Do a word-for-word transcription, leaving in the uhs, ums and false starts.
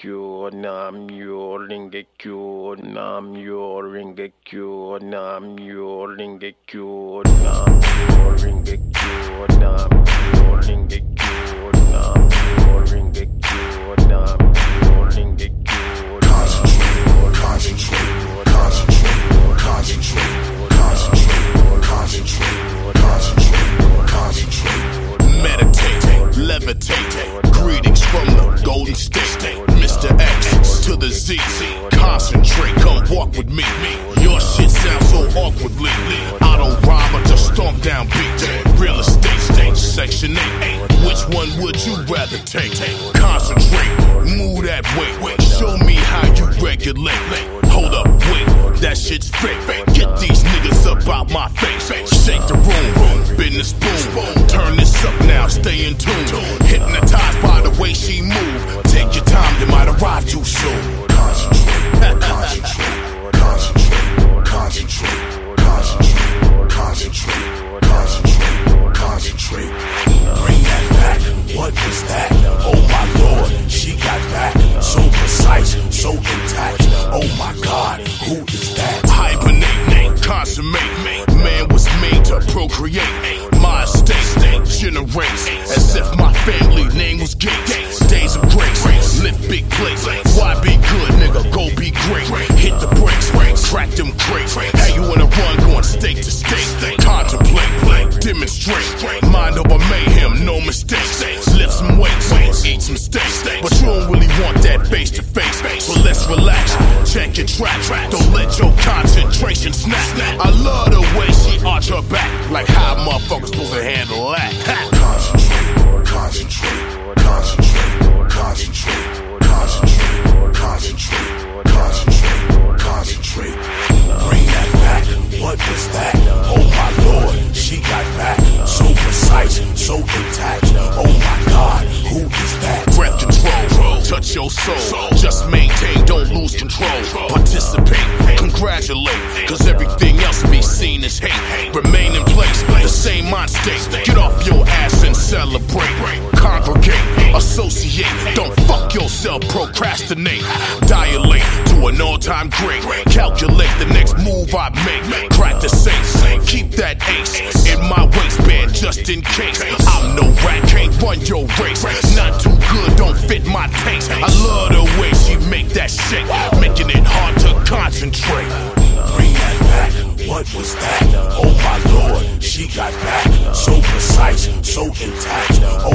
Ringekyo, Namyo Ringekyo, Namyo Ringekyo, Namyo Ringekyo, Namyo Ringekyo, Namyo Ringekyo, Namyo Ringekyo, Namyo Ringekyo. Concentrate, concentrate, concentrate, concentrate, concentrate, concentrate, concentrate, concentrate. Meditate, levitate. Greetings from the Golden State, Mister X to the Z. Concentrate, come walk with me. Your shit sounds so awkwardly. I don't rhyme, I just stomp down beat. Real estate stage, section eight. Which one would you rather take? Concentrate, move that way. Show me how you regulate. Hold up, wait, that shit's fake. Get these niggas up out my face. Shake the room, business boom. Turn this up now, stay in tune. Hypnotized by the way she move. Take your time, you might arrive too soon. Concentrate, concentrate, concentrate, concentrate, concentrate, concentrate, concentrate, concentrate. Bring that back, what was that? Oh my lord, she got back. So precise, so intact. Oh my god, who is that? Hibernate, consummate. Man was made to procreate. My estate generates as if my family name was Gates. Days of grace, lift big plates. Why be good, nigga? Go be great. Hit the brakes, crack them crates. How you wanna run, going state to state? Contemplate, demonstrate. Mind over mayhem, no mistakes. Lift some weights, eat some steaks. But you don't really want that face to face. So let's relax, check your track. Don't let your concentration snap. I love the way she arch her back. Like how motherfuckers supposed to handle that. Concentrate, concentrate, concentrate, concentrate, concentrate, concentrate, concentrate, concentrate. Bring that back, what was that? Oh my lord, she got back. So precise, so intact. Oh my god, who is that? Breath control, touch your soul. Just maintain, don't lose control. Participate, congratulate. Cause everything else be seen as hate. Remain in place, the same mind state. Get off your ass and celebrate. Congregate, associate. Don't fuck yourself, procrastinate. Dilate to an all-time great. Calculate the next move I make. Crack the safe, keep that ace in my waistband just in case. I'm no rat, can't run your race. Not too good, don't fit my taste. I love the way she make that shake, making it hard to concentrate. Bring that back, what was that? Oh my lord, she got back. So precise, so intact. Oh